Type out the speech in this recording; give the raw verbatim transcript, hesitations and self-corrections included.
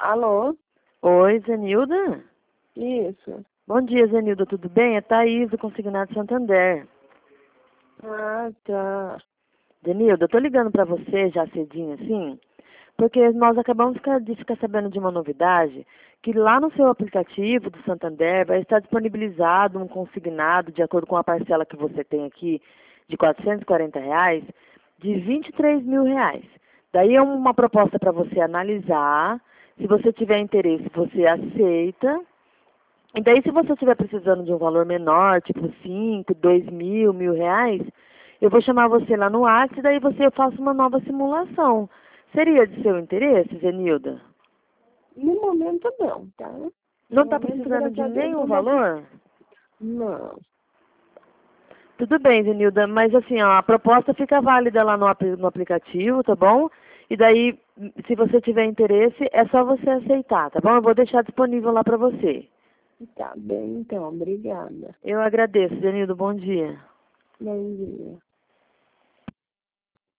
Alô? Oi, Zenilda? Isso. Bom dia, Zenilda, tudo bem? É Thaís, do Consignado Santander. Ah, tá. Zenilda, eu tô ligando pra você já cedinho assim, porque nós acabamos ficar- de ficar sabendo de uma novidade, que lá no seu aplicativo do Santander vai estar disponibilizado um consignado, de acordo com a parcela que você tem aqui, de quatrocentos e quarenta reais, de vinte e três mil reais. Daí é uma proposta para você analisar, se você tiver interesse, você aceita. E daí, se você estiver precisando de um valor menor, tipo cinco, dois mil, mil reais, eu vou chamar você lá no WhatsApp e daí você faça uma nova simulação. Seria de seu interesse, Zenilda? No momento não, tá? No Não está momento, precisando graças de a Deus, nenhum não vou precisar. valor? Não. Tudo bem, Zenilda, mas assim, ó, a proposta fica válida lá no, apli- no aplicativo, tá bom? E daí, se você tiver interesse, é só você aceitar, tá bom? Eu vou deixar disponível lá para você. Tá bem, então. Obrigada. Eu agradeço, Zenilda, bom dia. Bom dia.